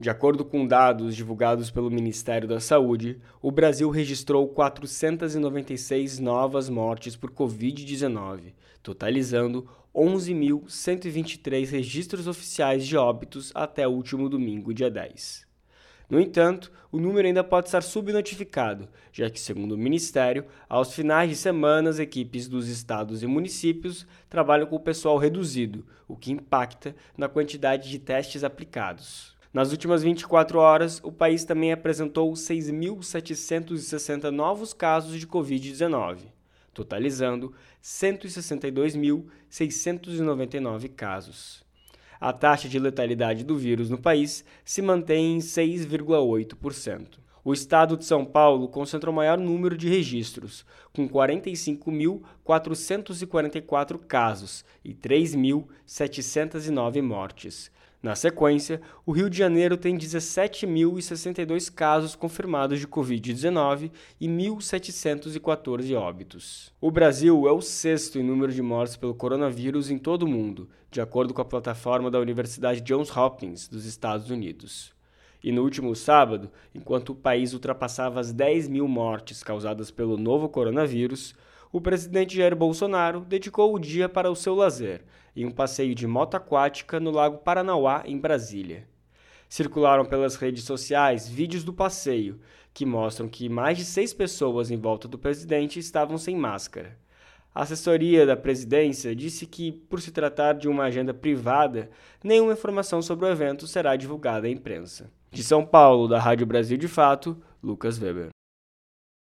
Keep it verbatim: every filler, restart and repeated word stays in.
De acordo com dados divulgados pelo Ministério da Saúde, o Brasil registrou quatrocentas e noventa e seis novas mortes por covid dezenove, totalizando onze mil cento e vinte e três registros oficiais de óbitos até o último domingo, dia dez. No entanto, o número ainda pode estar subnotificado, já que, segundo o Ministério, aos finais de semana as equipes dos estados e municípios trabalham com o pessoal reduzido, o que impacta na quantidade de testes aplicados. Nas últimas vinte e quatro horas, o país também apresentou seis mil setecentos e sessenta novos casos de covid dezenove, totalizando cento e sessenta e dois mil seiscentos e noventa e nove casos. A taxa de letalidade do vírus no país se mantém em seis vírgula oito por cento. O estado de São Paulo concentra o maior número de registros, com quarenta e cinco mil quatrocentos e quarenta e quatro casos e três mil setecentos e nove mortes. Na sequência, o Rio de Janeiro tem dezessete mil e sessenta e dois casos confirmados de covid dezenove e mil setecentos e quatorze óbitos. O Brasil é o sexto em número de mortes pelo coronavírus em todo o mundo, de acordo com a plataforma da Universidade Johns Hopkins, dos Estados Unidos. E no último sábado, enquanto o país ultrapassava as dez mil mortes causadas pelo novo coronavírus, o presidente Jair Bolsonaro dedicou o dia para o seu lazer, em um passeio de moto aquática no Lago Paranauá, em Brasília. Circularam pelas redes sociais vídeos do passeio, que mostram que mais de seis pessoas em volta do presidente estavam sem máscara. A assessoria da presidência disse que, por se tratar de uma agenda privada, nenhuma informação sobre o evento será divulgada à imprensa. De São Paulo, da Rádio Brasil de Fato, Lucas Weber.